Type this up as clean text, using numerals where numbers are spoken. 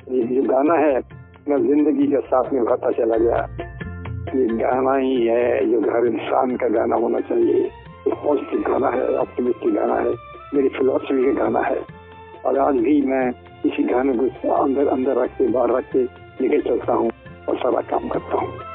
ये जो गाना है मैं जिंदगी के साथ निभाता चला गया। ये गाना ही है जो हर इंसान का गाना होना चाहिए। ये पॉजिटिव गाना है, ऑप्टिमिस्टिक गाना है, मेरी फिलॉसफी का गाना है। और आज भी मैं इसी गाने को अंदर अंदर रख के बाहर रख के लेके चलता हूँ और सारा काम करता हूँ।